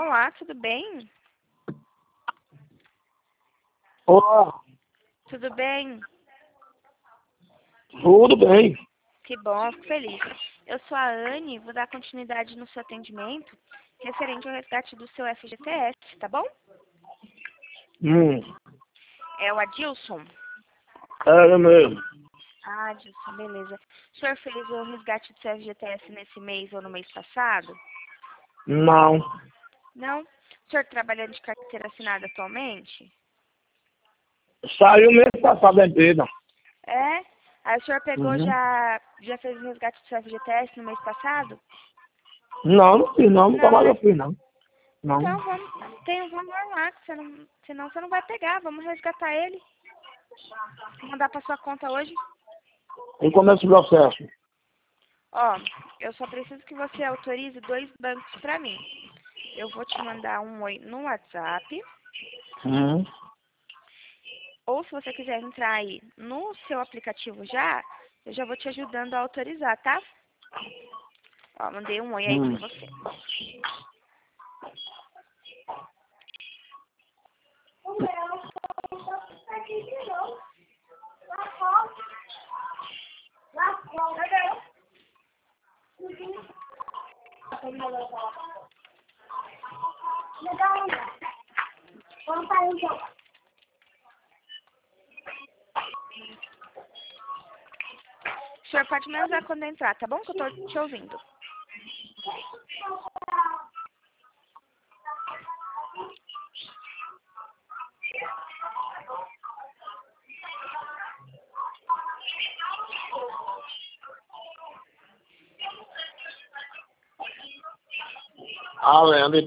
Olá, tudo bem? Olá, Tudo bem? tudo bem? Que bom, fico feliz. Eu sou a Anne, vou dar continuidade no seu atendimento referente ao resgate do seu FGTS, tá bom? Hum, É o Adilson? era mesmo. Ah, Adilson, beleza. O senhor fez o resgate do seu FGTS nesse mês ou no mês passado? Não, Não? O senhor trabalha de carteira assinada atualmente? saiu mês passado da empresa. É? Aí o senhor pegou, Uhum. já fez o resgate do seu FGTS no mês passado? Não, não fiz não, nunca Não, mais né? eu fiz não. Não. Então tem um valor lá, que você não, senão você não vai pegar. Vamos resgatar ele. Vou mandar para sua conta hoje. E começa o processo. Ó, eu só preciso que você autorize 2 bancos para mim. Eu vou te mandar um oi no WhatsApp. Uhum. Ou se você quiser entrar aí no seu aplicativo já, eu já vou te ajudando a autorizar, tá? Ó, mandei um oi aí Hum. para você. O senhor pode me avisar quando entrar, tá bom? Que eu tô te ouvindo. Ah, Leandro,